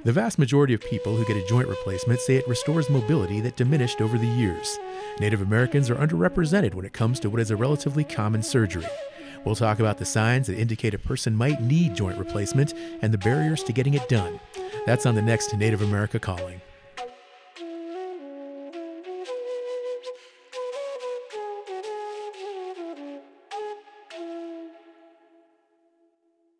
The vast majority of people who get a joint replacement say it restores mobility that diminished over the years. Native Americans are underrepresented when it comes to what is a relatively common surgery. We'll talk about the signs that indicate a person might need joint replacement and the barriers to getting it done. That's on the next Native America Calling.